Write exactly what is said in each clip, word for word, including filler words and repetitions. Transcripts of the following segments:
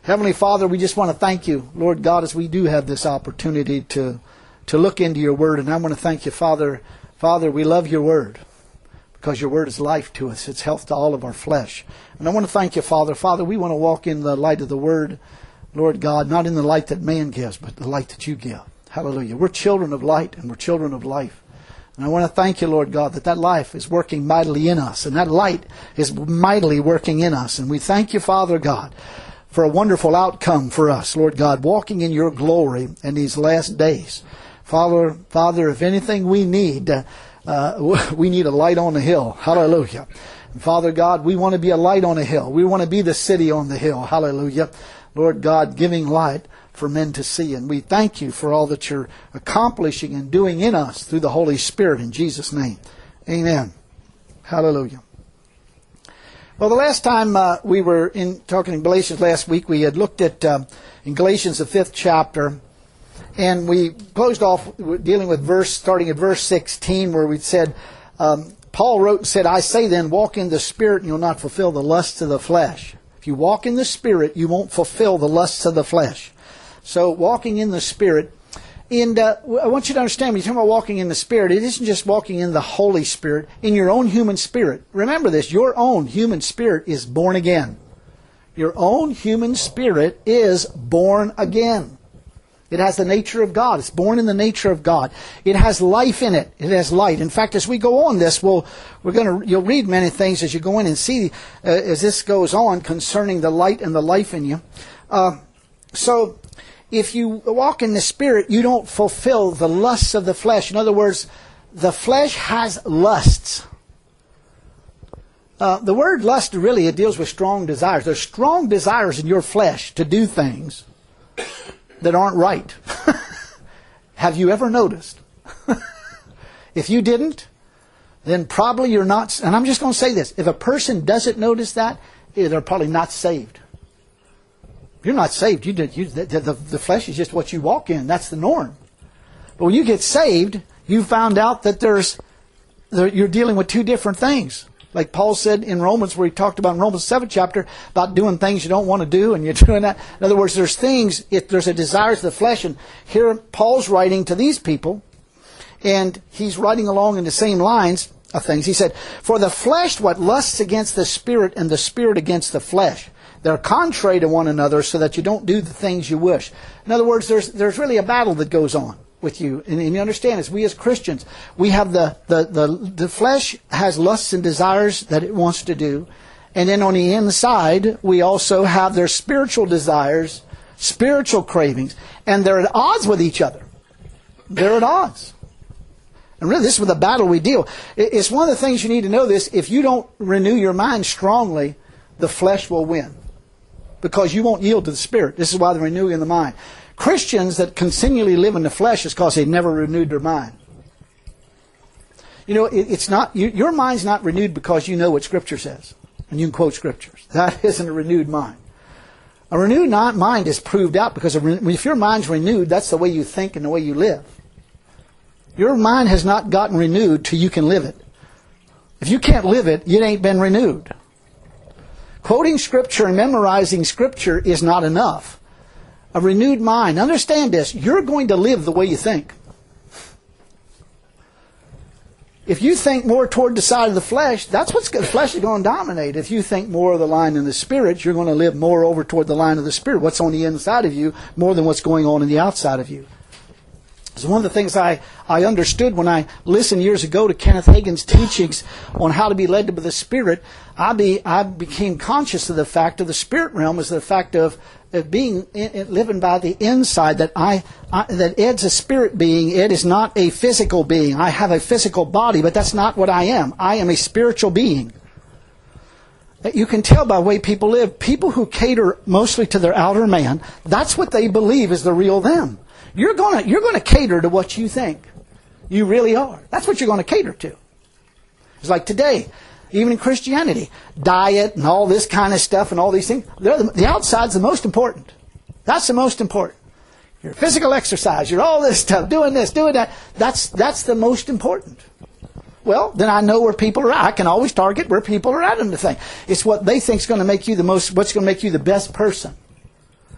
Heavenly Father, we just want to thank you, Lord God, as we do have this opportunity to, to look into your word. And I want to thank you, Father. Father, we love your word because your word is life to us. It's health to all of our flesh. And I want to thank you, Father. Father, we want to walk in the light of the word, Lord God, not in the light that man gives, but the light that you give. Hallelujah. We're children of light and we're children of life. And I want to thank you, Lord God, that that life is working mightily in us. And that light is mightily working in us. And we thank you, Father God, for a wonderful outcome for us, Lord God, walking in your glory in these last days. Father, Father, if anything we need, uh, uh, we need a light on the hill. Hallelujah. And Father God, we want to be a light on a hill. We want to be the city on the hill. Hallelujah. Lord God, giving light for men to see. And we thank you for all that you're accomplishing and doing in us through the Holy Spirit in Jesus' name. Amen. Hallelujah. Well, the last time uh, we were in talking in Galatians last week, we had looked at uh, in Galatians the fifth chapter, and we closed off dealing with verse, starting at verse sixteen, where we said, um, Paul wrote and said, I say then, walk in the Spirit, and you'll not fulfill the lusts of the flesh. If you walk in the Spirit, you won't fulfill the lusts of the flesh. So, walking in the Spirit. And uh, I want you to understand, when you talk about walking in the Spirit, it isn't just walking in the Holy Spirit, in your own human spirit. Remember this, your own human spirit is born again. Your own human spirit is born again. It has the nature of God. It's born in the nature of God. It has life in it. It has light. In fact, as we go on this, we'll, we're going to, you'll read many things as you go in and see uh, as this goes on concerning the light and the life in you. Uh, so, if you walk in the Spirit, you don't fulfill the lusts of the flesh. In other words, the flesh has lusts. Uh, the word lust really, it deals with strong desires. There's strong desires in your flesh to do things that aren't right. Have you ever noticed? If you didn't, then probably you're not, and I'm just going to say this, if a person doesn't notice that, they're probably not saved. You're not saved. You did. You, the, the, the flesh is just what you walk in. That's the norm. But when you get saved, you found out that there's there, you're dealing with two different things. Like Paul said in Romans, where he talked about in Romans seventh chapter about doing things you don't want to do, and you're doing that. In other words, there's things. If there's a desire to the flesh, and here Paul's writing to these people, and he's writing along in the same lines of things. He said, "For the flesh, what lusts against the spirit, and the spirit against the flesh. They're contrary to one another so that you don't do the things you wish." In other words, there's there's really a battle that goes on with you. And, and you understand, as we as Christians, we have the, the, the, the flesh has lusts and desires that it wants to do. And then on the inside, we also have their spiritual desires, spiritual cravings. And they're at odds with each other. They're at odds. And really, this is with the battle we deal. It's one of the things you need to know this. If you don't renew your mind strongly, the flesh will win. Because you won't yield to the Spirit. This is why the renewing of the mind. Christians that continually live in the flesh is because they've never renewed their mind. You know, it, it's not you, your mind's not renewed because you know what Scripture says. And you can quote Scriptures. That isn't a renewed mind. A renewed mind is proved out because if your mind's renewed, that's the way you think and the way you live. Your mind has not gotten renewed till you can live it. If you can't live it, it ain't been renewed. Quoting Scripture and memorizing Scripture is not enough. A renewed mind. Understand this. You're going to live the way you think. If you think more toward the side of the flesh, that's what the flesh is going to dominate. If you think more of the line in the Spirit, you're going to live more over toward the line of the Spirit. What's on the inside of you more than what's going on in the outside of you. So one of the things I, I understood when I listened years ago to Kenneth Hagin's teachings on how to be led by the Spirit, I be I became conscious of the fact of the spirit realm is the fact of, of being in, living by the inside. That I, I that Ed's a spirit being. Ed is not a physical being. I have a physical body, but that's not what I am. I am a spiritual being. You can tell by the way people live. People who cater mostly to their outer man, that's what they believe is the real them. You're going to you're going to cater to what you think. You really are. That's what you're going to cater to. It's like today, even in Christianity, diet and all this kind of stuff and all these things. The, the outside's the most important. That's the most important. Your physical exercise, you're all this stuff, doing this, doing that. That's that's the most important. Well, then I know where people are at. I can always target where people are at in the thing. It's what they think is going to make you the most. What's going to make you the best person.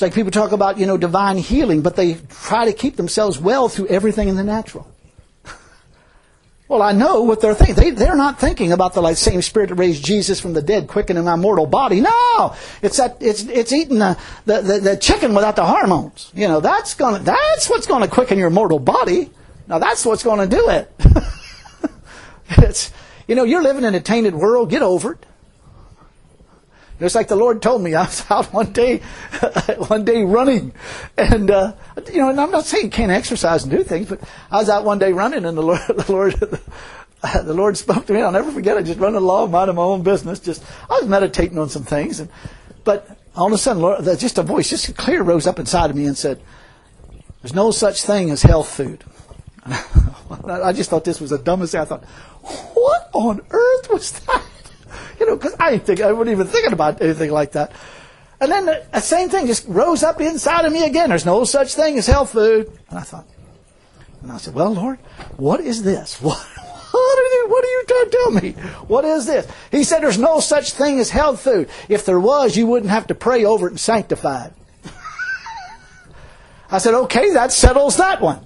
It's like people talk about, you know, divine healing, but they try to keep themselves well through everything in the natural. Well, I know what they're thinking. They, they're not thinking about the like, same Spirit that raised Jesus from the dead, quickening my mortal body. No! It's that, it's, it's eating the, the, the, the chicken without the hormones. You know, that's gonna, that's what's gonna quicken your mortal body. Now that's what's gonna do it. It's, you know, you're living in a tainted world. Get over it. It's like the Lord told me. I was out one day, one day running, and uh, you know, and I'm not saying you can't exercise and do things, but I was out one day running, and the Lord, the Lord, the Lord spoke to me. I'll never forget it. Just running along, minding my own business. Just I was meditating on some things, and but all of a sudden, Lord, just a voice, just clear, rose up inside of me and said, "There's no such thing as health food." I just thought this was the dumbest thing. I thought, what on earth was that? You know, because I didn't think, I wasn't even thinking about anything like that. And then the, the same thing just rose up inside of me again. There's no such thing as health food. And I thought, and I said, well, Lord, what is this? What, what, are you, what are you trying to tell me? What is this? He said, there's no such thing as health food. If there was, you wouldn't have to pray over it and sanctify it. I said, okay, that settles that one.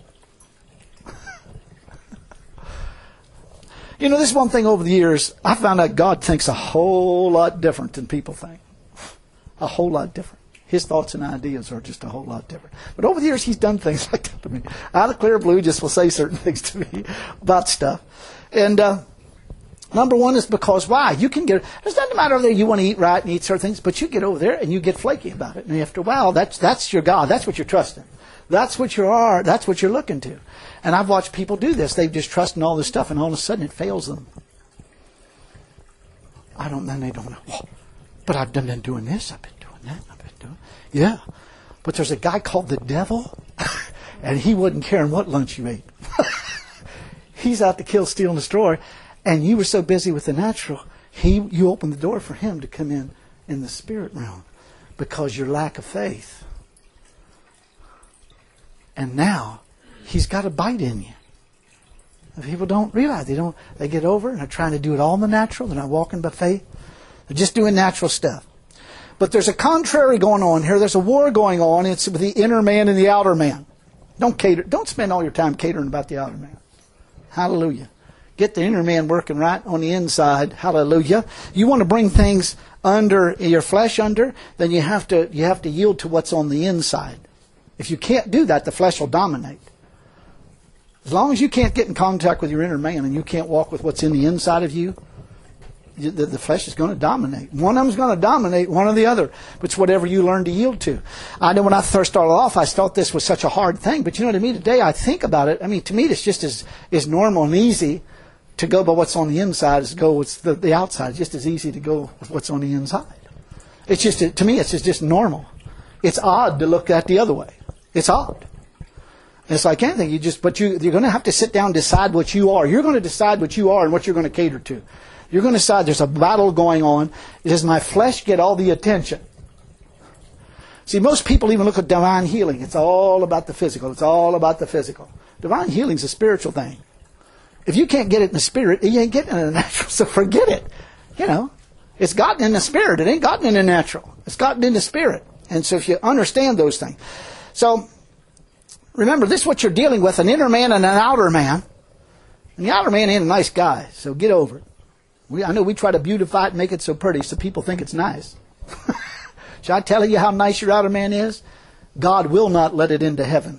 You know, this one thing over the years, I found out God thinks a whole lot different than people think. A whole lot different. His thoughts and ideas are just a whole lot different. But over the years, He's done things like that to me. Out of clear blue, just will say certain things to me about stuff. And uh, number one is because, why? You can get, it doesn't matter whether you want to eat right and eat certain things, but you get over there and you get flaky about it. And after a while, that's, that's your God. That's what you're trusting. That's what you are. That's what you're looking to. And I've watched people do this. They just trust in all this stuff, and all of a sudden it fails them. I don't. Then they don't know. Oh, but I've been doing this. I've been doing that. I've been doing. Yeah. But there's a guy called the devil, and he wasn't caring what lunch you ate. He's out to kill, steal, and destroy. And you were so busy with the natural, he you opened the door for him to come in in the spirit realm because your lack of faith. And now he's got a bite in you. People don't realize. They don't. They get over and they're trying to do it all in the natural. They're not walking by faith. They're just doing natural stuff. But there's a contrary going on here. There's a war going on. It's with the inner man and the outer man. Don't cater. Don't spend all your time catering about the outer man. Hallelujah. Get the inner man working right on the inside. Hallelujah. You want to bring things under your flesh under, then you have to you have to yield to what's on the inside. If you can't do that, the flesh will dominate. As long as you can't get in contact with your inner man and you can't walk with what's in the inside of you, the, the flesh is going to dominate. One of them's going to dominate one or the other. But it's whatever you learn to yield to. I know when I first started off, I thought this was such a hard thing. But you know, to me today, I think about it. I mean, to me, it's just as, as normal and easy to go by what's on the inside as to go with the, the outside. It's just as easy to go with what's on the inside. It's just, to me, it's just, just normal. It's odd to look at the other way. It's odd. It's like anything. You just, but you, you're going to have to sit down and decide what you are. You're going to decide what you are and what you're going to cater to. You're going to decide there's a battle going on. Does my flesh get all the attention? See, most people even look at divine healing. It's all about the physical. It's all about the physical. Divine healing is a spiritual thing. If you can't get it in the spirit, you ain't getting it in the natural. So forget it. You know, it's gotten in the spirit. It ain't gotten in the natural. It's gotten in the spirit. And so if you understand those things. So, remember, this is what you're dealing with, an inner man and an outer man. And the outer man ain't a nice guy, so get over it. We, I know we try to beautify it and make it so pretty so people think it's nice. Should I tell you how nice your outer man is? God will not let it into heaven.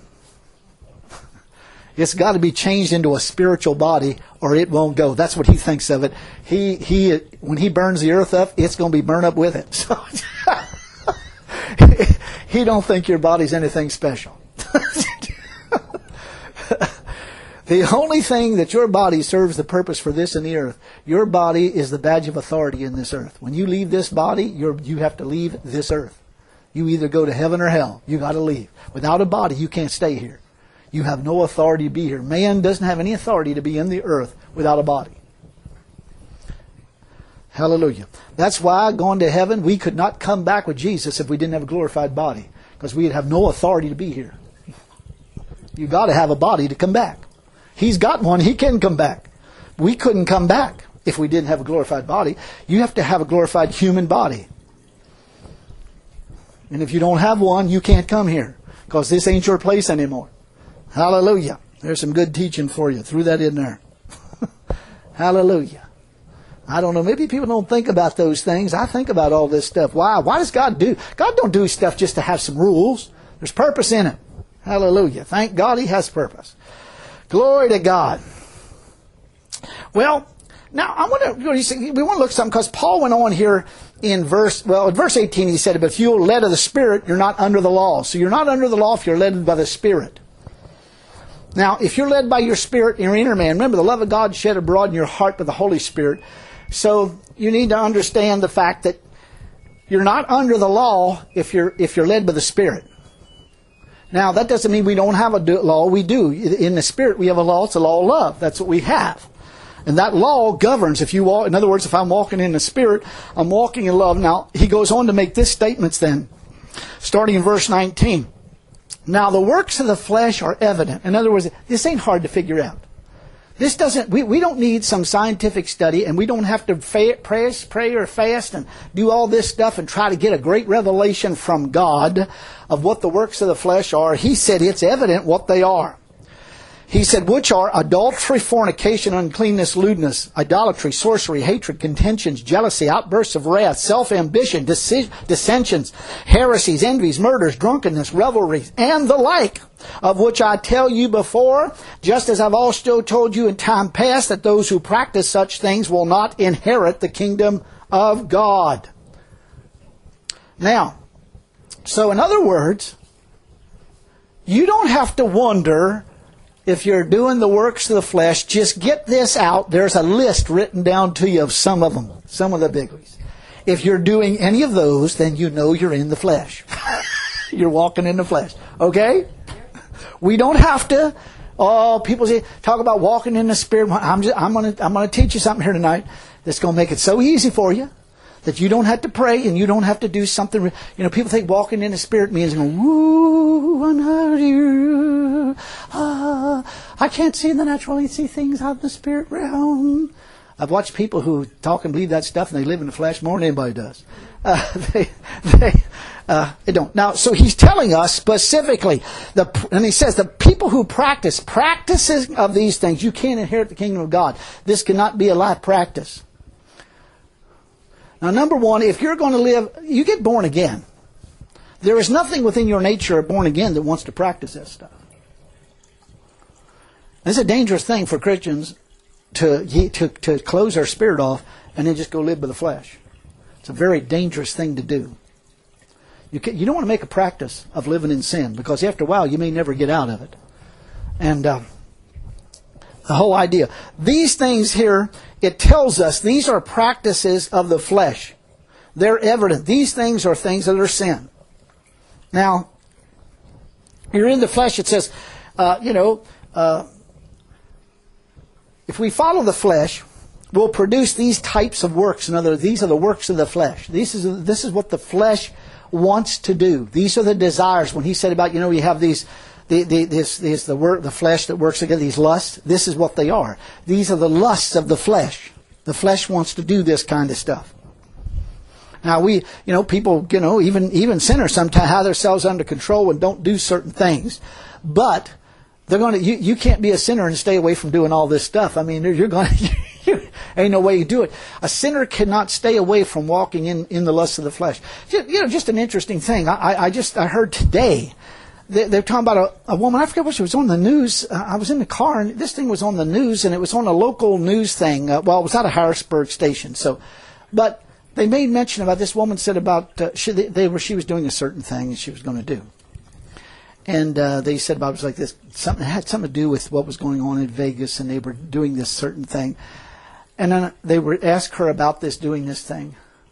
It's got to be changed into a spiritual body or it won't go. That's what he thinks of it. He, he, when he burns the earth up, it's going to be burned up with it. So he don't think your body's anything special. The only thing that your body serves the purpose for this in the earth, your body is the badge of authority in this earth. When you leave this body, you're, you have to leave this earth. You either go to heaven or hell. You got to leave. Without a body, you can't stay here. You have no authority to be here. Man doesn't have any authority to be in the earth without a body. Hallelujah. That's why going to heaven, we could not come back with Jesus if we didn't have a glorified body. Because we'd have no authority to be here. You've got to have a body to come back. He's got one. He can come back. We couldn't come back if we didn't have a glorified body. You have to have a glorified human body. And if you don't have one, you can't come here, because this ain't your place anymore. Hallelujah. There's some good teaching for you. Threw that in there. Hallelujah. I don't know. Maybe people don't think about those things. I think about all this stuff. Why? Why does God do? God don't do stuff just to have some rules. There's purpose in it. Hallelujah. Thank God He has purpose. Glory to God. Well, now I want to. We want to look at something, because Paul went on here in verse. Well, in verse eighteen he said, "But if you're led of the Spirit, you're not under the law." So you're not under the law if you're led by the Spirit. Now, if you're led by your Spirit, your inner man, remember the love of God shed abroad in your heart by the Holy Spirit. So you need to understand the fact that you're not under the law if you're if you're led by the Spirit. Now, that doesn't mean we don't have a law. We do. In the Spirit, we have a law. It's a law of love. That's what we have. And that law governs. If you walk, in other words, if I'm walking in the Spirit, I'm walking in love. Now, he goes on to make this statements then, starting in verse nineteen. Now, the works of the flesh are evident. In other words, this ain't hard to figure out. This doesn't, we, we don't need some scientific study, and we don't have to fa- pray, pray or fast and do all this stuff and try to get a great revelation from God of what the works of the flesh are. He said it's evident what they are. He said, which are adultery, fornication, uncleanness, lewdness, idolatry, sorcery, hatred, contentions, jealousy, outbursts of wrath, self-ambition, dis- dissensions, heresies, envies, murders, drunkenness, revelries, and the like, of which I tell you before, just as I've also told you in time past, that those who practice such things will not inherit the kingdom of God. Now, so in other words, you don't have to wonder if you're doing the works of the flesh. Just get this out. There's a list written down to you of some of them, some of the biggies. If you're doing any of those, then you know you're in the flesh. You're walking in the flesh. Okay? We don't have to. Oh, people say, talk about walking in the Spirit. I'm just, I'm going to I'm going to teach you something here tonight that's going to make it so easy for you that you don't have to pray and you don't have to do something. You know, people think walking in the Spirit means going, woo, you. Uh, I can't see in the natural. I see things out of the Spirit realm. I've watched people who talk and believe that stuff, and they live in the flesh more than anybody does. Uh, they, they, uh, they don't. Now, so he's telling us specifically, the, and he says the people who practice practices of these things, you can't inherit the kingdom of God. This cannot be a life practice. Now, number one, if you're going to live, you get born again. There is nothing within your nature of born again that wants to practice that stuff. It's a dangerous thing for Christians to, to, to close their spirit off and then just go live by the flesh. It's a very dangerous thing to do. You, can, you don't want to make a practice of living in sin, because after a while you may never get out of it. And uh, the whole idea. These things here, it tells us these are practices of the flesh. They're evident. These things are things that are sin. Now, you're in the flesh, it says, uh, you know, uh, if we follow the flesh, we'll produce these types of works. In other words, these are the works of the flesh. This is this is what the flesh wants to do. These are the desires. When he said about, you know, you have these, the, the, this, this, the work, the flesh that works together, these lusts. This is what they are. These are the lusts of the flesh. The flesh wants to do this kind of stuff. Now we, you know, people, you know, even even sinners sometimes have themselves under control and don't do certain things, but they're going to. You, you can't be a sinner and stay away from doing all this stuff. I mean, you're going to. Ain't no way you do it. A sinner cannot stay away from walking in, in the lust of the flesh. Just, you know, just an interesting thing. I, I just I heard today. They, they're talking about a, a woman. I forget what she was on the news. Uh, I was in the car and this thing was on the news, and it was on a local news thing. Uh, well, it was at a Harrisburg station. So, but they made mention about this woman said about uh, she they, they were she was doing a certain thing that she was going to do. And uh, they said about it was like this, something it had something to do with what was going on in Vegas, and they were doing this certain thing. And then they were asked her about this, doing this thing.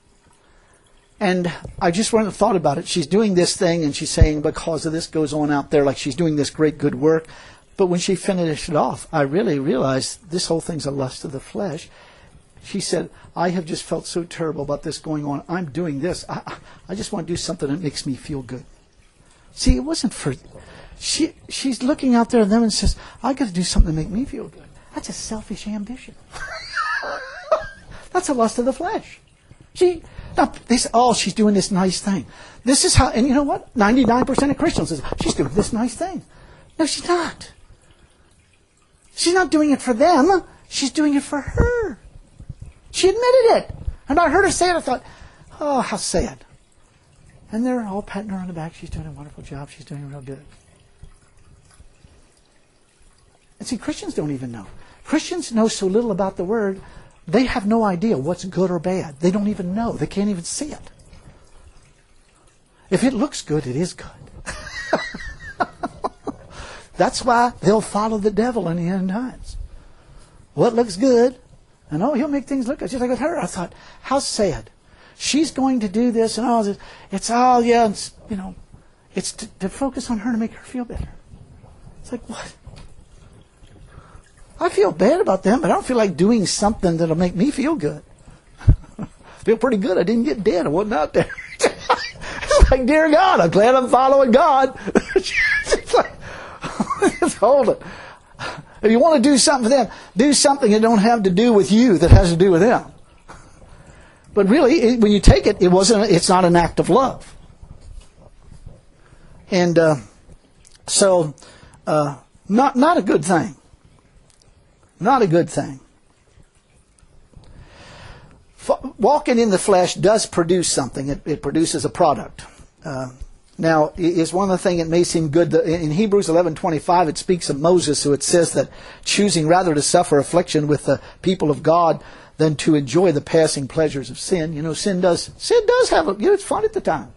And I just went and thought about it. She's doing this thing, and she's saying because of this goes on out there, like she's doing this great good work. But when she finished it off, I really realized this whole thing's a lust of the flesh. She said, I have just felt so terrible about this going on. I'm doing this. I, I just want to do something that makes me feel good. See, it wasn't for... She She's looking out there at them and says, I got to do something to make me feel good. That's a selfish ambition. That's a lust of the flesh. She, No, they say, oh, she's doing this nice thing. This is how, and you know what? ninety-nine percent of Christians say, she's doing this nice thing. No, she's not. She's not doing it for them. She's doing it for her. She admitted it. And I heard her say it, I thought, oh, how sad. And they're all patting her on the back. She's doing a wonderful job. She's doing real good. And see, Christians don't even know. Christians know so little about the Word, they have no idea what's good or bad. They don't even know. They can't even see it. If it looks good, it is good. That's why they'll follow the devil in the end times. What looks good? And oh, he'll make things look good. Just like with her, I thought, how sad. She's going to do this and all this. It's all, yeah, it's, you know, it's to, to focus on her to make her feel better. It's like, what? I feel bad about them, but I don't feel like doing something that'll make me feel good. I feel pretty good. I didn't get dead. I wasn't out there. It's like, dear God, I'm glad I'm following God. It's like, just hold it. If you want to do something for them, do something that don't have to do with you, that has to do with them. But really, it, when you take it, it wasn't. It's not an act of love. And uh, so, uh, not not a good thing. Not a good thing. F- walking in the flesh does produce something. It, it produces a product. Uh, now, it's one of the things that may seem good. That in Hebrews eleven twenty-five, it speaks of Moses, who it says that choosing rather to suffer affliction with the people of God than to enjoy the passing pleasures of sin. You know, sin does sin does have a, you know, it's fun at the time.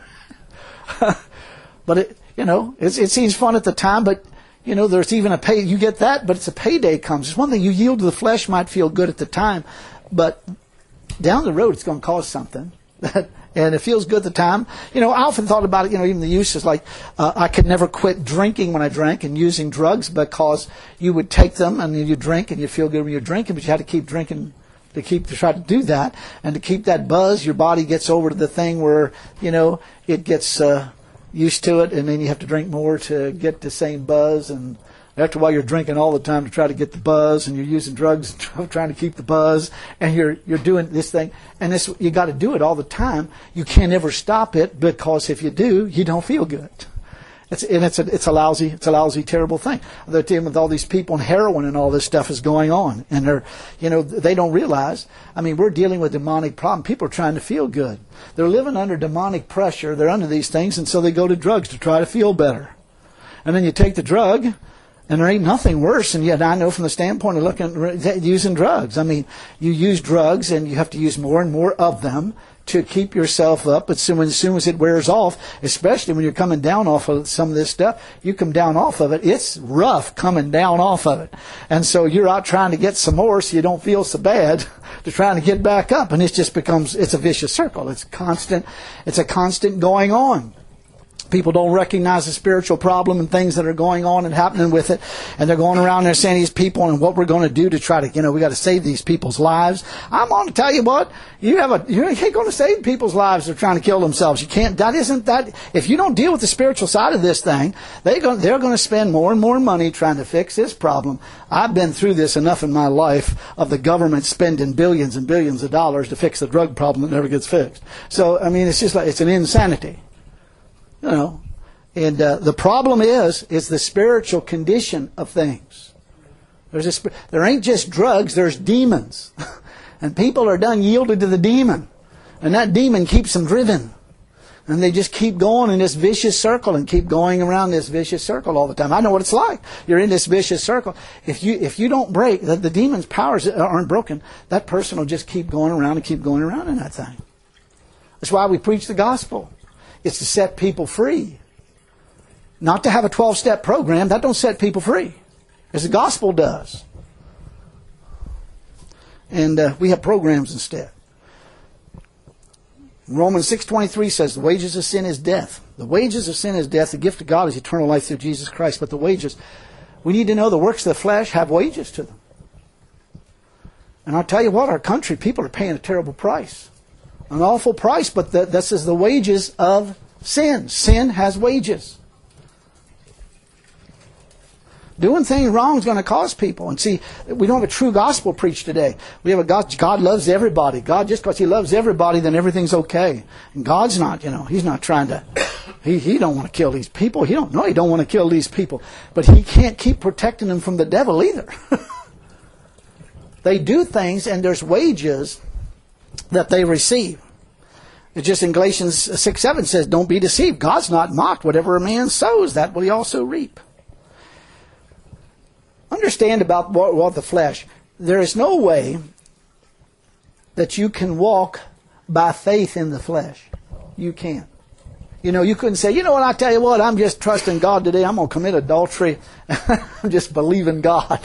But it, you know, it's, it seems fun at the time, but you know, there's even a pay. You get that, but it's a payday comes. It's one thing you yield to the flesh might feel good at the time, but down the road it's going to cause something. And it feels good at the time. You know, I often thought about it, you know, even the use is like, uh, I could never quit drinking when I drank and using drugs, because you would take them and you drink and you feel good when you're drinking, but you had to keep drinking to keep, to try to do that. And to keep that buzz, your body gets over to the thing where, you know, it gets uh, used to it, and then you have to drink more to get the same buzz. And after a while, you're drinking all the time to try to get the buzz, and you're using drugs trying to keep the buzz, and you're you're doing this thing, and this you got to do it all the time. You can't ever stop it, because if you do, you don't feel good. It's and it's a it's a lousy it's a lousy terrible thing. They're dealing with all these people and heroin and all this stuff is going on, and they're you know they don't realize. I mean, we're dealing with demonic problem. People are trying to feel good. They're living under demonic pressure. They're under these things, and so they go to drugs to try to feel better. And then you take the drug. And there ain't nothing worse, and yet I know from the standpoint of looking at using drugs. I mean, you use drugs, and you have to use more and more of them to keep yourself up. But soon, as soon as it wears off, especially when you're coming down off of some of this stuff, you come down off of it. It's rough coming down off of it. And so you're out trying to get some more so you don't feel so bad to trying to get back up. And it just becomes, it's a vicious circle. It's constant, it's a constant going on. People don't recognize the spiritual problem and things that are going on and happening with it. And they're going around there saying these people and what we're going to do to try to, you know, we got to save these people's lives. I'm going to tell you what, you have a, you ain't going to save people's lives that are trying to kill themselves. You can't, that isn't that, if you don't deal with the spiritual side of this thing, they go, they're going to spend more and more money trying to fix this problem. I've been through this enough in my life of the government spending billions and billions of dollars to fix the drug problem that never gets fixed. So, I mean, it's just like, it's an insanity. You know, and uh, the problem is, is the spiritual condition of things. There's a, there ain't just drugs, there's demons. And people are done yielded to the demon. And that demon keeps them driven. And they just keep going in this vicious circle and keep going around this vicious circle all the time. I know what it's like. You're in this vicious circle. If you if you don't break, the, the demon's powers aren't broken, that person will just keep going around and keep going around in that thing. That's why we preach the gospel. It's to set people free. Not to have a twelve-step program. That don't set people free. As the gospel does. And uh, we have programs instead. Romans six twenty-three says, the wages of sin is death. The wages of sin is death. The gift of God is eternal life through Jesus Christ. But the wages, we need to know the works of the flesh have wages to them. And I'll tell you what, our country, people are paying a terrible price. An awful price, but the, this is the wages of sin. Sin has wages. Doing things wrong is going to cause people. And see, we don't have a true gospel preached today. We have a God, God loves everybody. God, just because He loves everybody, then everything's okay. And God's not, you know, He's not trying to, He, he don't want to kill these people. He don't know He don't want to kill these people. But He can't keep protecting them from the devil either. They do things and there's wages that they receive. It's just in Galatians six seven says, don't be deceived. God's not mocked. Whatever a man sows, that will he also reap. Understand about what, what the flesh. There is no way that you can walk by faith in the flesh. You can't. You know, you couldn't say, you know what, I tell you what, I'm just trusting God today. I'm going to commit adultery. I'm just believing God.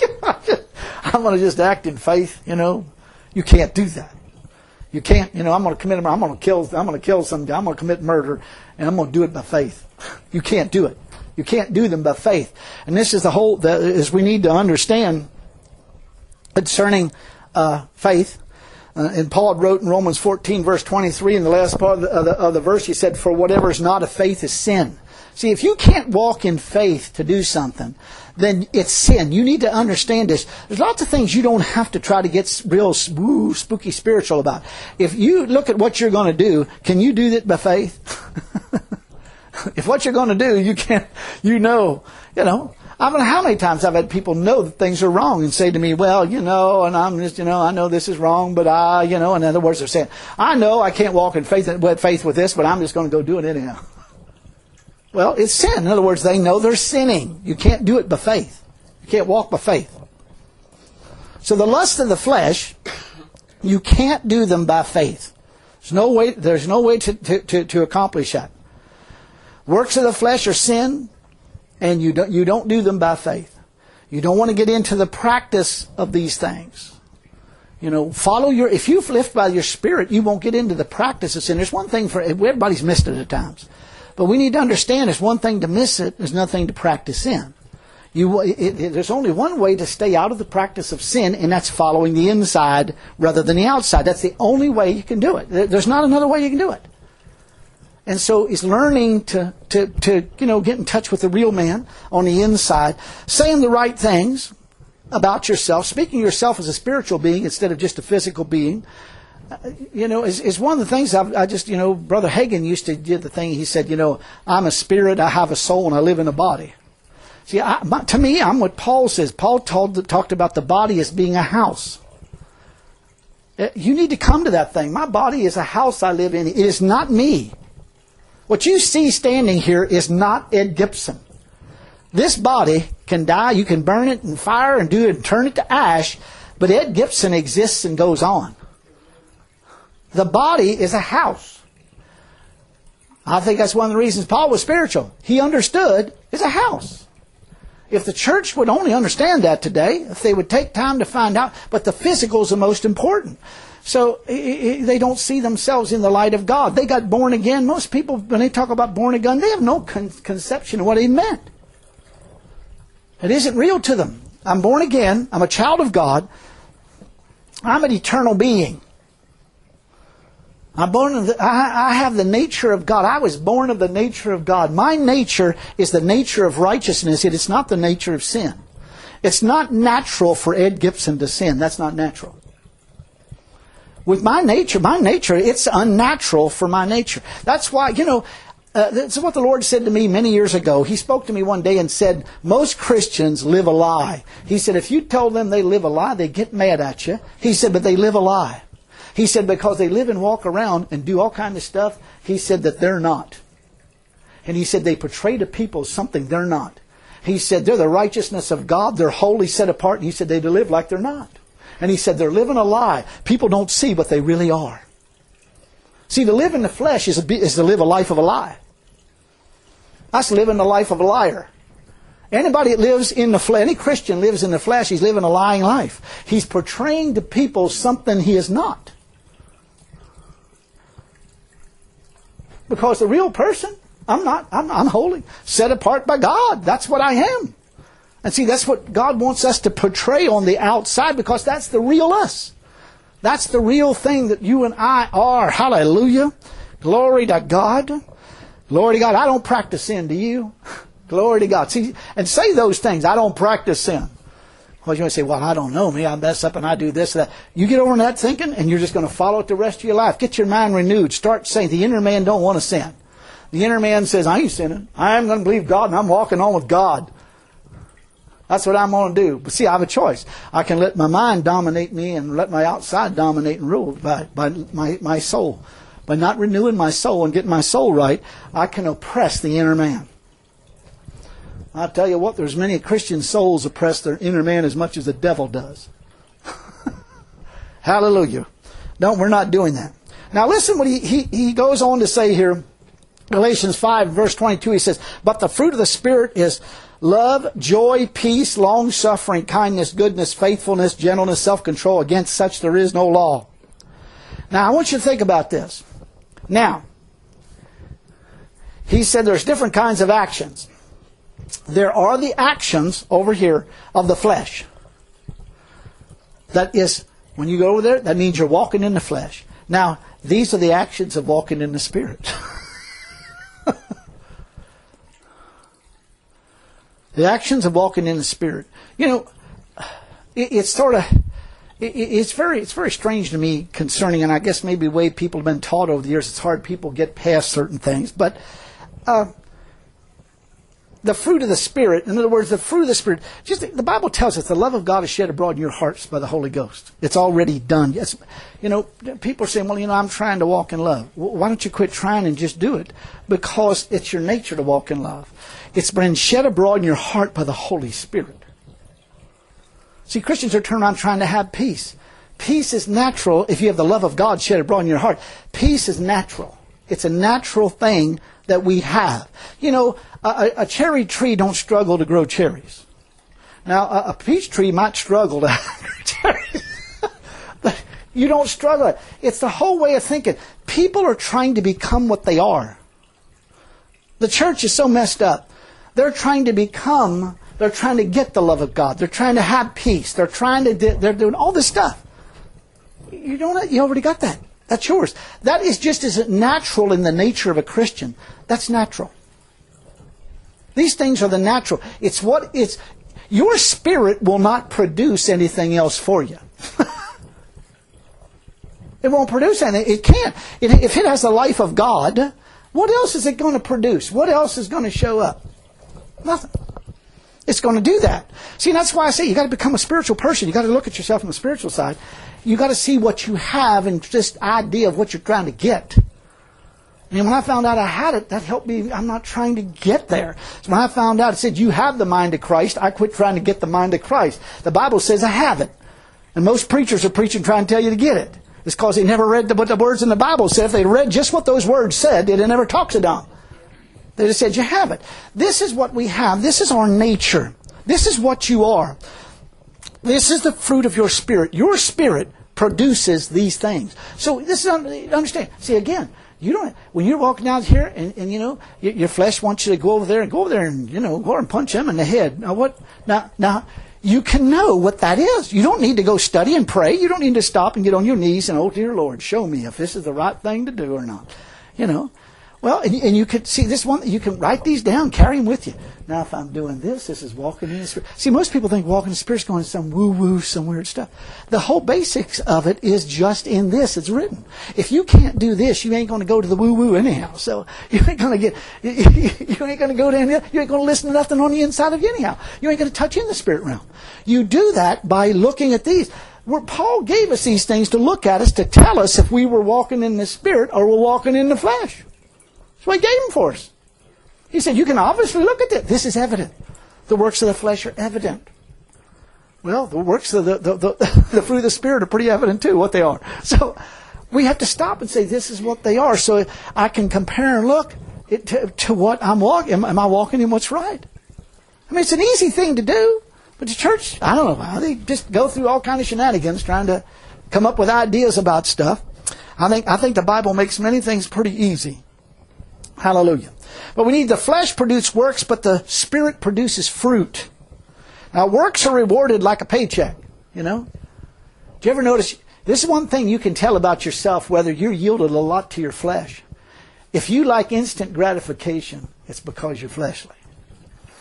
I'm going to just act in faith, you know. You can't do that. You can't, you know, I'm going to commit, I'm going to kill, I'm going to kill some guy, I'm going to commit murder, and I'm going to do it by faith. You can't do it. You can't do them by faith. And this is the whole, the, is we need to understand concerning uh, faith. Uh, and Paul wrote in Romans fourteen, verse twenty-three, in the last part of the, of the, of the verse, he said, for whatever is not of faith is sin. See, if you can't walk in faith to do something, then it's sin. You need to understand this. There's lots of things you don't have to try to get real woo, spooky spiritual about. If you look at what you're going to do, can you do that by faith? If what you're going to do, you can't, you know, you know. I don't know how many times I've had people know that things are wrong and say to me, well, you know, and I'm just, you know, I know this is wrong, but I, you know, in other words, they're saying, I know I can't walk in faith, faith with this, but I'm just going to go do it anyhow. Well, it's sin. In other words, they know they're sinning. You can't do it by faith. You can't walk by faith. So the lust of the flesh, you can't do them by faith. There's no way, there's no way to, to, to, to accomplish that. Works of the flesh are sin, and you don't, you don't do them by faith. You don't want to get into the practice of these things. You know, follow your, if you live by your spirit, you won't get into the practice of sin. There's one thing for, everybody's missed it at times. But we need to understand there's one thing to miss it, there's another thing to practice sin. You, it, it, there's only one way to stay out of the practice of sin, and that's following the inside rather than the outside. That's the only way you can do it. There's not another way you can do it. And so it's learning to, to, to, you know, get in touch with the real man on the inside, saying the right things about yourself, speaking of yourself as a spiritual being instead of just a physical being. You know, is, is one of the things I've, I just, you know, Brother Hagin used to do the thing. He said, you know, I'm a spirit, I have a soul, and I live in a body. See, I, my, to me, I'm what Paul says. Paul told, talked about the body as being a house. You need to come to that thing. My body is a house I live in. It is not me. What you see standing here is not Ed Gibson. This body can die. You can burn it in fire and do it and turn it to ash. But Ed Gibson exists and goes on. The body is a house. I think that's one of the reasons Paul was spiritual. He understood it's a house. If the church would only understand that today, if they would take time to find out, but the physical is the most important. So they don't see themselves in the light of God. They got born again. Most people, when they talk about born again, they have no con- conception of what it meant. It isn't real to them. I'm born again. I'm a child of God. I'm an eternal being. I'm born of the, I, I have the nature of God. I was born of the nature of God. My nature is the nature of righteousness. It is not the nature of sin. It's not natural for Ed Gibson to sin. That's not natural. With my nature, my nature, it's unnatural for my nature. That's why, you know, uh, that's what the Lord said to me many years ago. He spoke to me one day and said, most Christians live a lie. He said, if you told them they live a lie, they get mad at you. He said, but they live a lie. He said, because they live and walk around and do all kinds of stuff, he said that they're not. And he said they portray to people something they're not. He said they're the righteousness of God, they're wholly set apart, and he said they live like they're not. And he said they're living a lie. People don't see what they really are. See, to live in the flesh is, a, is to live a life of a lie. That's living the life of a liar. Anybody that lives in the flesh, any Christian lives in the flesh, he's living a lying life. He's portraying to people something he is not. Because the real person, I'm not, I'm, I'm holy, set apart by God. That's what I am. And see, that's what God wants us to portray on the outside, because that's the real us. That's the real thing that you and I are. Hallelujah. Glory to God. Glory to God. I don't practice sin, do you? Glory to God. See, and say those things. I don't practice sin. Well, you might say, well, I don't know me. I mess up and I do this and that. You get over that thinking and you're just going to follow it the rest of your life. Get your mind renewed. Start saying the inner man don't want to sin. The inner man says, I ain't sinning. I'm going to believe God and I'm walking on with God. That's what I'm going to do. But see, I have a choice. I can let my mind dominate me and let my outside dominate and rule by, by my, my soul. By not renewing my soul and getting my soul right, I can oppress the inner man. I'll tell you what, there's many Christian souls oppress their inner man as much as the devil does. Hallelujah. No, we're not doing that. Now listen what he, he, he goes on to say here. Galatians five, verse twenty-two, he says, but the fruit of the Spirit is love, joy, peace, long-suffering, kindness, goodness, faithfulness, gentleness, self-control. Against such there is no law. Now, I want you to think about this. Now, he said there's different kinds of actions. There are the actions over here of the flesh. That is, when you go over there, that means you're walking in the flesh. Now, these are the actions of walking in the Spirit. The actions of walking in the Spirit. You know, it, it's sort of, it, it's very, it's very strange to me concerning, and I guess maybe the way people have been taught over the years, it's hard people get past certain things. But uh, the fruit of the Spirit, in other words, the fruit of the Spirit, just the Bible tells us the love of God is shed abroad in your hearts by the Holy Ghost. It's already done. Yes, you know, people are saying, well, you know, I'm trying to walk in love. Well, why don't you quit trying and just do it? Because it's your nature to walk in love. It's been shed abroad in your heart by the Holy Spirit. See, Christians are turned around trying to have peace. Peace is natural if you have the love of God shed abroad in your heart. Peace is natural. It's a natural thing that we have. You know, a, a cherry tree don't struggle to grow cherries. Now, a, a peach tree might struggle to grow cherries. But you don't struggle. It's the whole way of thinking. People are trying to become what they are. The church is so messed up. They're trying to become, they're trying to get the love of God. They're trying to have peace. They're trying to, they're doing all this stuff. You don't, you already got that. That's yours. That is just as natural in the nature of a Christian. That's natural. These things are the natural. It's what it's, your spirit will not produce anything else for you. It won't produce anything. It can't. It, if it has the life of God, what else is it going to produce? What else is going to show up? Nothing. It's going to do that. See, that's why I say you got to become a spiritual person. You got to look at yourself from the spiritual side. You got to see what you have and just idea of what you're trying to get. And when I found out I had it, that helped me. I'm not trying to get there. So when I found out, it said, you have the mind of Christ. I quit trying to get the mind of Christ. The Bible says I have it. And most preachers are preaching trying to tell you to get it. It's because they never read the, what the words in the Bible said. If they read just what those words said, it never talks about. They just said, you have it. This is what we have. This is our nature. This is what you are. This is the fruit of your spirit. Your spirit produces these things. So this is, understand. See, again, you don't, when you're walking out here and, and you know, your, your flesh wants you to go over there and go over there and, you know, go over and punch him in the head. Now what, now, now, you can know what that is. You don't need to go study and pray. You don't need to stop and get on your knees and, oh dear Lord, show me if this is the right thing to do or not. You know. Well, and, and you can see this one, you can write these down, carry them with you. Now, if I'm doing this, this is walking in the Spirit. See, most people think walking in the Spirit is going to some woo-woo, some weird stuff. The whole basics of it is just in this. It's written. If you can't do this, you ain't going to go to the woo-woo anyhow. So you ain't going to get, you, you ain't going to go to any, you ain't going to listen to nothing on the inside of you anyhow. You ain't going to touch in the Spirit realm. You do that by looking at these. Where Paul gave us these things to look at us, to tell us if we were walking in the Spirit or we're walking in the flesh. That's what he gave them for us. He said, you can obviously look at it. This is evident. The works of the flesh are evident. Well, the works of the, the, the, the fruit of the Spirit are pretty evident too, what they are. So we have to stop and say, this is what they are. So I can compare and look it to, to what I'm walking. Am, am I walking in what's right? I mean, it's an easy thing to do. But the church, I don't know how. They just go through all kind of shenanigans trying to come up with ideas about stuff. I think, I think the Bible makes many things pretty easy. Hallelujah. But we need the flesh produce works, but the Spirit produces fruit. Now, works are rewarded like a paycheck, you know. Do you ever notice, this is one thing you can tell about yourself, whether you're yielded a lot to your flesh. If you like instant gratification, it's because you're fleshly.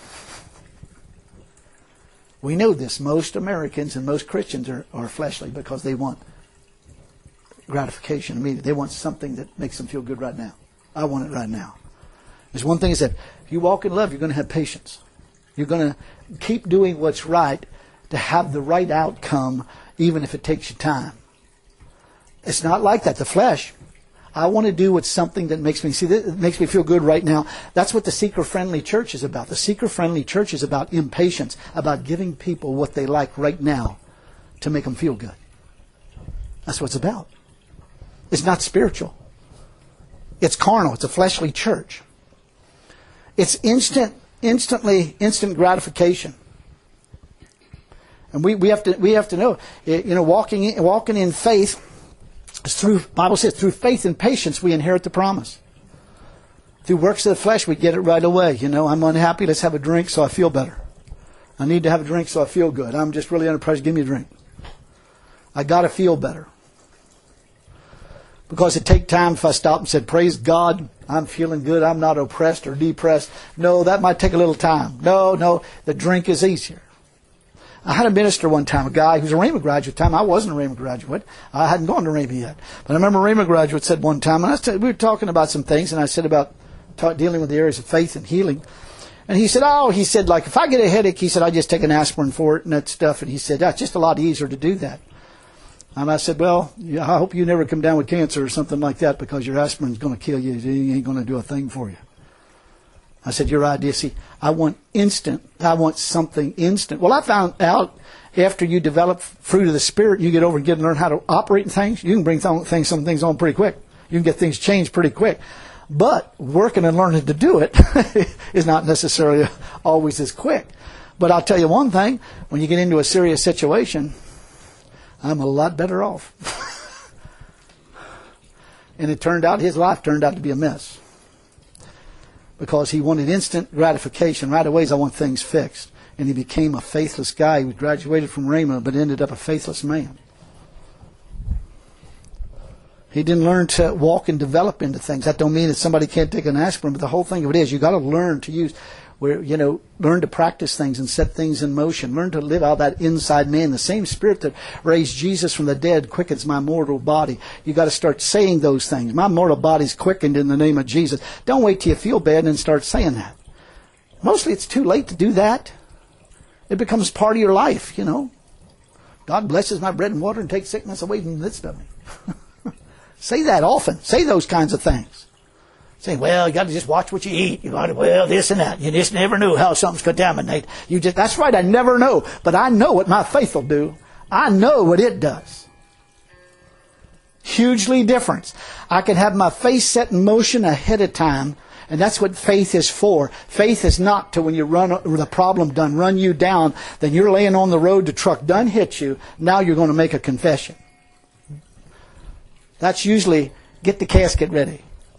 We know this. Most Americans and most Christians are, are fleshly because they want gratification immediately. They want something that makes them feel good right now. I want it right now. There's one thing is that if you walk in love, you're going to have patience. You're going to keep doing what's right to have the right outcome, even if it takes you time. It's not like that. The flesh, I want to do what's something that makes me see that makes me feel good right now. That's what the seeker-friendly church is about. The seeker-friendly church is about impatience, about giving people what they like right now to make them feel good. That's what it's about. It's not spiritual. It's carnal. It's a fleshly church. It's instant, instantly, instant gratification. And we, we have to we have to know, you know, walking in, walking in faith. Through, Bible says, through faith and patience we inherit the promise. Through works of the flesh we get it right away. You know, I'm unhappy, let's have a drink so I feel better. I need to have a drink so I feel good. I'm just really under pressure, give me a drink. I got to feel better. Because it takes time if I stop and said, praise God, I'm feeling good, I'm not oppressed or depressed. No, that might take a little time. No, no, the drink is easier. I had a minister one time, a guy who was a Rhema graduate. Time I wasn't a Rhema graduate. I hadn't gone to Rhema yet. But I remember a Rhema graduate said one time, and I said, we were talking about some things, and I said about talk, dealing with the areas of faith and healing. And he said, oh, he said, like, if I get a headache, he said, I just take an aspirin for it and that stuff. And he said, that's just a lot easier to do that. And I said, well, I hope you never come down with cancer or something like that because your aspirin's going to kill you. It ain't going to do a thing for you. I said, your idea, see, I want instant. I want something instant. Well, I found out after you develop fruit of the Spirit, you get over and get and learn how to operate in things, you can bring th- things, some things on pretty quick. You can get things changed pretty quick. But working and learning to do it is not necessarily always as quick. But I'll tell you one thing, when you get into a serious situation, I'm a lot better off. And it turned out, his life turned out to be a mess. Because he wanted instant gratification. Right away, I want things fixed. And he became a faithless guy. He graduated from Rhema, but ended up a faithless man. He didn't learn to walk and develop into things. That don't mean that somebody can't take an aspirin, but the whole thing of it is, you got to learn to use, where you know, learn to practice things and set things in motion. Learn to live out that inside man. The same Spirit that raised Jesus from the dead quickens my mortal body. You got to start saying those things. My mortal body's quickened in the name of Jesus. Don't wait till you feel bad and then start saying that. Mostly it's too late to do that. It becomes part of your life, you know. God blesses my bread and water and takes sickness away from the midst of me. Say that often. Say those kinds of things. Say, well, you got to just watch what you eat. You got to, well, this and that. You just never know how something's contaminated. You just, that's right, I never know. But I know what my faith will do. I know what it does. Hugely different. I can have my faith set in motion ahead of time. And that's what faith is for. Faith is not to, when you run the problem done, run you down, then you're laying on the road, the truck done hit you, now you're going to make a confession. That's usually, get the casket ready.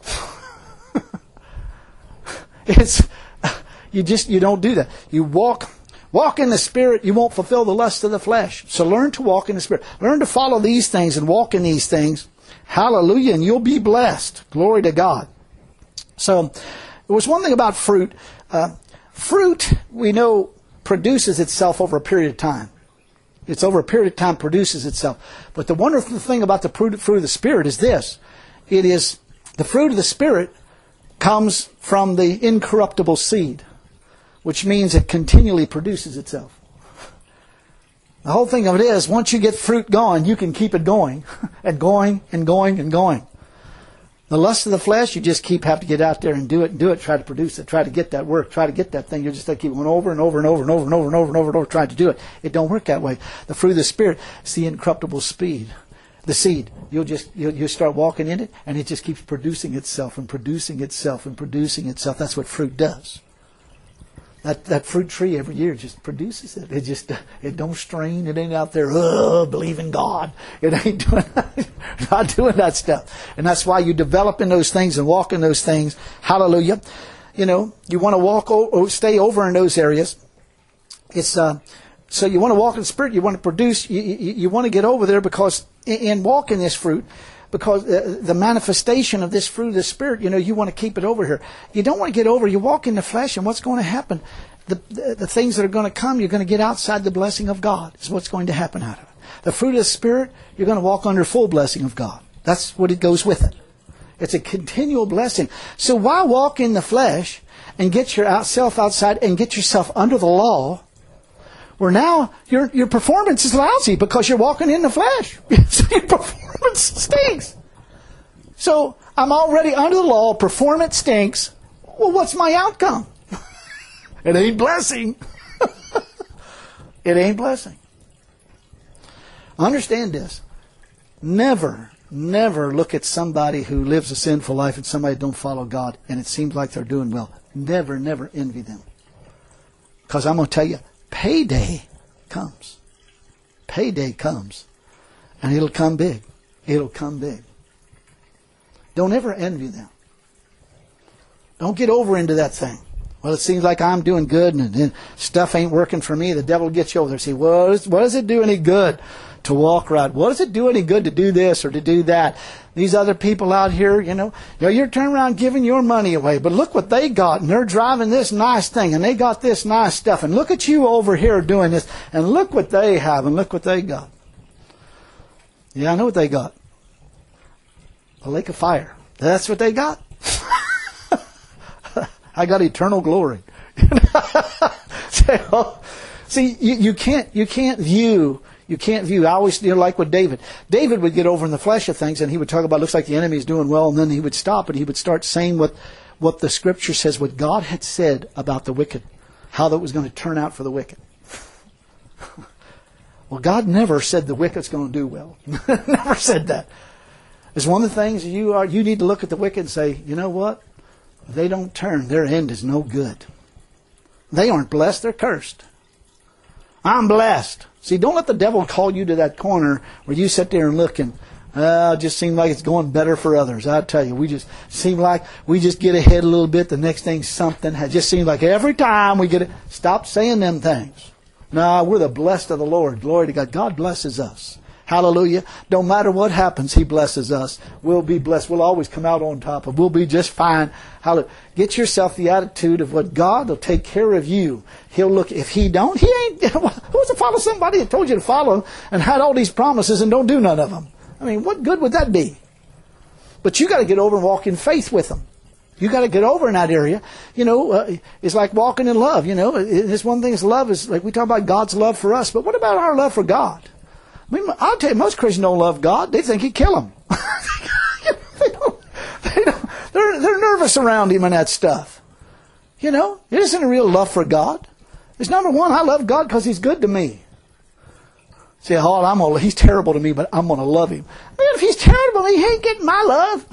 It's, you just, you don't do that. You walk, walk in the Spirit, you won't fulfill the lust of the flesh. So learn to walk in the Spirit. Learn to follow these things and walk in these things. Hallelujah, and you'll be blessed. Glory to God. So, there was one thing about fruit. Uh, fruit, we know, produces itself over a period of time. It's over a period of time produces itself. But the wonderful thing about the fruit, fruit of the Spirit is this. It is, the fruit of the Spirit comes from the incorruptible seed, which means it continually produces itself. The whole thing of it is, once you get fruit going, you can keep it going, and going, and going, and going. The lust of the flesh, you just keep have to get out there and do it and do it, try to produce it, try to get that work, try to get that thing. You just have to keep going over and over and over and over and over and over and over and over trying to do it. It don't work that way. The fruit of the Spirit is the incorruptible speed. The seed, you'll just you'll, you'll start walking in it, and it just keeps producing itself and producing itself and producing itself. That's what fruit does. That that fruit tree every year just produces it. It just it don't strain. It ain't out there, oh, believe in God. It ain't doing not doing that stuff. And that's why you develop in those things and walk in those things. Hallelujah. You know, you want to walk o- stay over in those areas. It's uh, so you want to walk in the Spirit. You want to produce. You, you, you want to get over there because in walk in this fruit. Because uh, the manifestation of this fruit of the Spirit, you know, you want to keep it over here. You don't want to get over. You walk in the flesh, and what's going to happen? the, the, the things that are going to come, you're going to get outside the blessing of God, is what's going to happen out of it. The fruit of the Spirit, you're going to walk under full blessing of God. That's what it goes with it. It's a continual blessing. So why walk in the flesh and get yourself outside and get yourself under the law, where now your your performance is lousy because you're walking in the flesh. So your performance stinks. So I'm already under the law, performance stinks. Well, what's my outcome? It ain't blessing. It ain't blessing. Understand this. Never, never look at somebody who lives a sinful life and somebody who don't follow God and it seems like they're doing well. Never, never envy them. Because I'm going to tell you, payday comes. Payday comes. And it'll come big. It'll come big. Don't ever envy them. Don't get over into that thing. Well, it seems like I'm doing good and, and stuff ain't working for me. The devil gets you over there and say, well, what does it do any good to walk right? What does it do any good to do this or to do that? These other people out here, you know, you know, you're turning around giving your money away, but look what they got, and they're driving this nice thing, and they got this nice stuff, and look at you over here doing this, and look what they have, and look what they got. Yeah, I know what they got. A lake of fire. That's what they got. I got eternal glory. So, see, you, you can't you can't view you can't view. I always you know, like with David. David would get over in the flesh of things, and he would talk about looks like the enemy is doing well, and then he would stop and he would start saying what what the Scripture says, what God had said about the wicked, how that was going to turn out for the wicked. Well, God never said the wicked's going to do well. Never said that. It's one of the things you are. You need to look at the wicked and say, you know what? If they don't turn, their end is no good. They aren't blessed, they're cursed. I'm blessed. See, don't let the devil call you to that corner where you sit there and look and, uh, it just seems like it's going better for others. I tell you, we just seem like we just get ahead a little bit. The next thing something. It just seems like every time we get it. Stop saying them things. No, we're the blessed of the Lord. Glory to God. God blesses us. Hallelujah. Don't matter what happens, He blesses us. We'll be blessed. We'll always come out on top of. We'll be just fine. Hallelujah. Get yourself the attitude of what God will take care of you. He'll look. If He don't, He ain't. Who's to follow somebody that told you to follow and had all these promises and don't do none of them? I mean, what good would that be? But you got to get over and walk in faith with them. You got to get over in that area. You know, uh, it's like walking in love. You know, it's one thing is love is like we talk about God's love for us, but what about our love for God? I mean, I'll tell you, most Christians don't love God. They think He'd kill them. they don't, they don't, they're, they're nervous around Him and that stuff. You know, it isn't a real love for God. It's number one, I love God because He's good to me. Say, oh, I'm gonna, He's terrible to me, but I'm going to love Him. Man, if He's terrible to me, He ain't getting my love.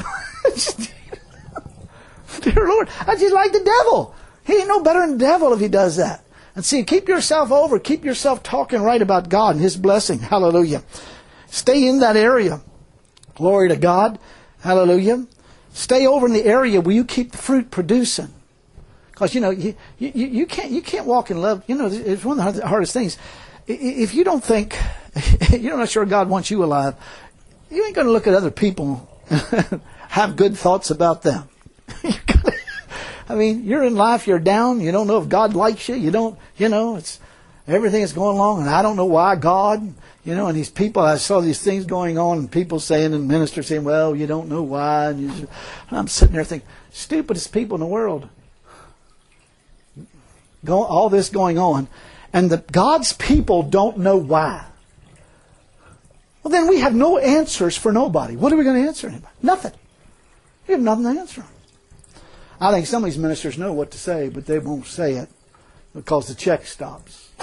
Dear Lord, I just like the devil. He ain't no better than the devil if he does that. And see, keep yourself over. Keep yourself talking right about God and His blessing. Hallelujah. Stay in that area. Glory to God. Hallelujah. Stay over in the area where you keep the fruit producing. Because, you know, you, you, you, can't, you can't walk in love. You know, it's one of the hardest things. If you don't think, you're not sure God wants you alive, you ain't going to look at other people and have good thoughts about them. You gotta, I mean, you're in life, you're down, you don't know if God likes you, you don't, you know, it's, everything is going along, and I don't know why God, you know, and these people, I saw these things going on, and people saying, and ministers saying, well, you don't know why, and, you just, and I'm sitting there thinking, stupidest people in the world. Go, all this going on, and the God's people don't know why. Well, then we have no answers for nobody. What are we going to answer anybody? Nothing. We have nothing to answer them. I think some of these ministers know what to say, but they won't say it because the check stops.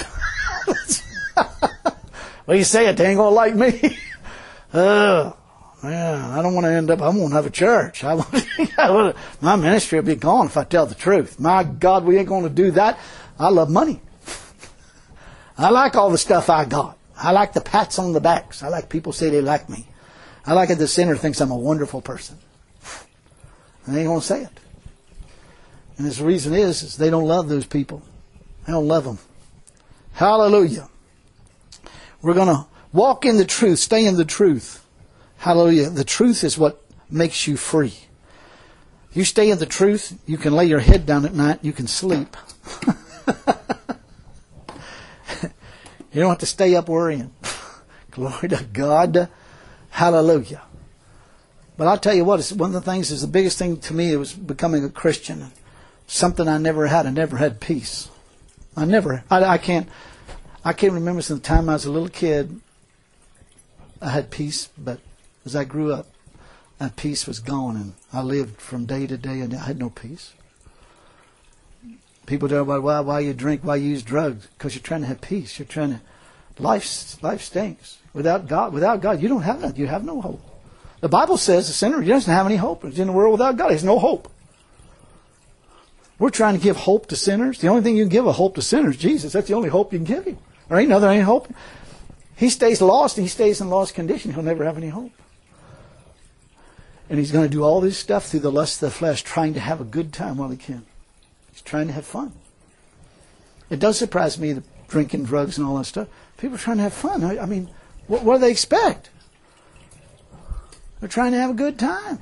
Well, you say it, they ain't going to like me. uh, man, I don't want to end up, I won't have a church. I want, my ministry will be gone if I tell the truth. My God, we ain't going to do that. I love money. I like all the stuff I got. I like the pats on the backs. I like people say they like me. I like it the sinner thinks I'm a wonderful person. And they ain't going to say it. And the reason is, is they don't love those people. They don't love them. Hallelujah. We're going to walk in the truth, stay in the truth. Hallelujah. The truth is what makes you free. If you stay in the truth, you can lay your head down at night, you can sleep. You don't have to stay up worrying. Glory to God. Hallelujah. But I'll tell you what, it's one of the things is the biggest thing to me, it was becoming a Christian. Something I never had. I never had peace. I never, I, I can't, I can't remember since the time I was a little kid, I had peace, but as I grew up, that peace was gone, and I lived from day to day, and I had no peace. People tell me, why, why you drink, why you use drugs? Because you're trying to have peace. You're trying to, life, life stinks. Without God, without God, you don't have that. You have no hope. The Bible says the sinner doesn't have any hope. He's in the world without God. He has no hope. We're trying to give hope to sinners. The only thing you can give a hope to sinners is Jesus. That's the only hope you can give him. There ain't other any hope. He stays lost, and he stays in lost condition. He'll never have any hope. And he's going to do all this stuff through the lust of the flesh, trying to have a good time while he can. He's trying to have fun. It does surprise me, the drinking, drugs, and all that stuff. People are trying to have fun. I, I mean, what, what do they expect? They're trying to have a good time.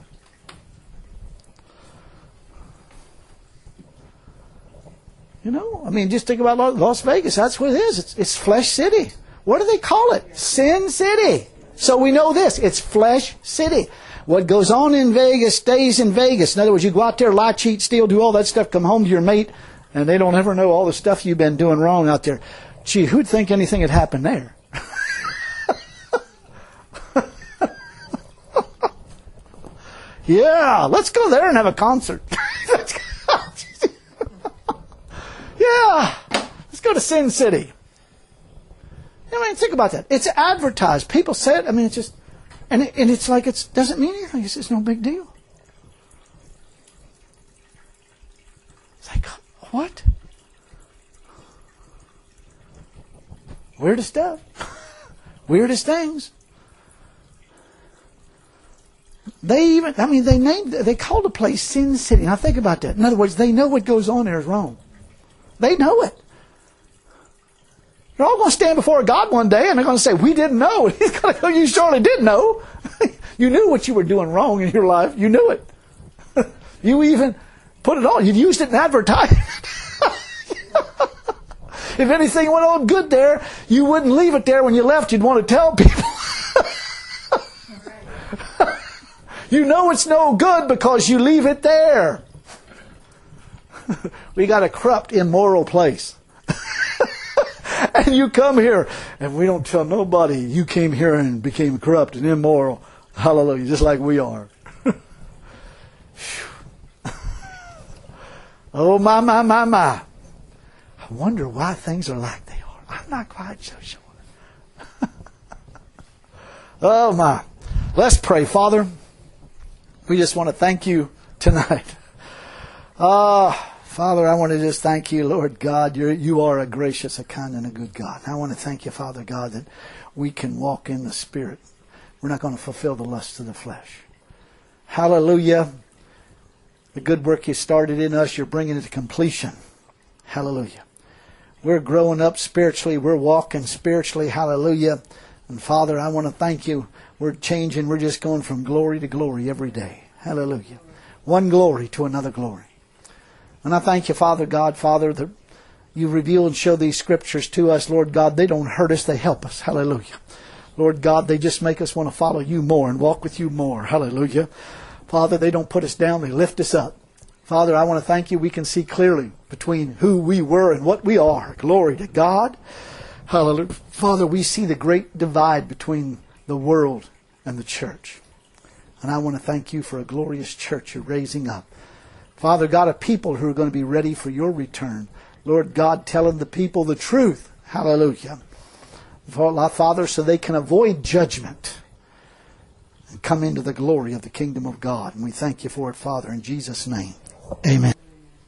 You know, I mean, just think about Las Vegas. That's what it is. It's, it's Flesh City. What do they call it? Sin City. So we know this. It's Flesh City. What goes on in Vegas stays in Vegas. In other words, you go out there, lie, cheat, steal, do all that stuff, come home to your mate, and they don't ever know all the stuff you've been doing wrong out there. Gee, who'd think anything had happened there? Yeah, let's go there and have a concert. Yeah, let's go to Sin City. I mean, think about that. It's advertised. People say it. I mean, it's just, and it, and it's like it doesn't mean anything. It's just no big deal. It's like, what? Weirdest stuff. Weirdest things. They even, I mean, they named, they called the place Sin City. Now think about that. In other words, they know what goes on there is wrong. They know it. They're all going to stand before God one day and they're going to say, we didn't know. He's going to go, you surely did know. You knew what you were doing wrong in your life. You knew it. You even put it on. You used it in advertising. If anything went on good there, you wouldn't leave it there when you left. You'd want to tell people. You know it's no good because you leave it there. We got a corrupt, immoral place. And you come here, and we don't tell nobody you came here and became corrupt and immoral. Hallelujah, just like we are. Oh, my, my, my, my. I wonder why things are like they are. I'm not quite so sure. Oh, my. Let's pray. Father, we just want to thank you tonight. Ah, uh, Father, I want to just thank you, Lord God. You're, you are a gracious, a kind, and a good God. I want to thank you, Father God, that we can walk in the Spirit. We're not going to fulfill the lusts of the flesh. Hallelujah. The good work you started in us, you're bringing it to completion. Hallelujah. We're growing up spiritually. We're walking spiritually. Hallelujah. And Father, I want to thank you. We're changing. We're just going from glory to glory every day. Hallelujah. One glory to another glory. And I thank you, Father God, Father, that you reveal and show these scriptures to us, Lord God. They don't hurt us. They help us. Hallelujah. Lord God, they just make us want to follow you more and walk with you more. Hallelujah. Father, they don't put us down. They lift us up. Father, I want to thank you. We can see clearly between who we were and what we are. Glory to God. Hallelujah. Father, we see the great divide between the world and the church. And I want to thank you for a glorious church you're raising up. Father God, a people who are going to be ready for your return. Lord God, telling the people the truth. Hallelujah. Father, so they can avoid judgment and come into the glory of the kingdom of God. And we thank you for it, Father, in Jesus' name. Amen.